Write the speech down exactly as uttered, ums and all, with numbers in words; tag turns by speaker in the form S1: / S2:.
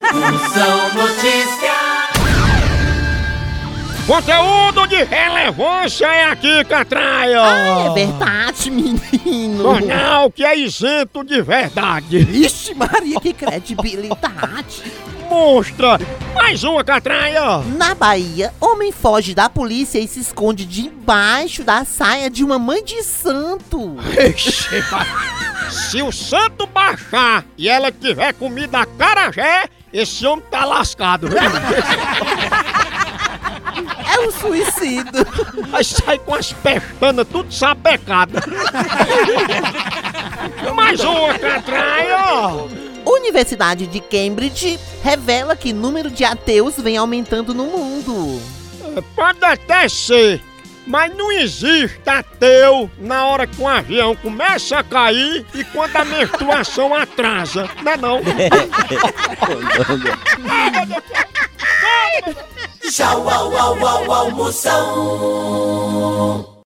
S1: Moção Notícias.
S2: Conteúdo de relevância é aqui, Catraia!
S3: Ah, é verdade, menino!
S2: Jornal que é isento de verdade.
S3: Ixi, Maria, que credibilidade!
S2: Monstra! Mais uma, Catraia!
S3: Na Bahia, homem foge da polícia e se esconde debaixo da saia de uma mãe de santo.
S2: Ixi, se o santo baixar e ela tiver comida acarajé, esse homem tá lascado.
S3: É um suicídio.
S2: Aí sai com as pestanas tudo sapecadas. Mais uma, Catraia!
S3: Universidade de Cambridge revela que o número de ateus vem aumentando no mundo.
S2: Pode até ser, mas não existe ateu na hora que um avião começa a cair e quando a menstruação atrasa, não é não?
S1: Tchau, au, au, au, au, Moção.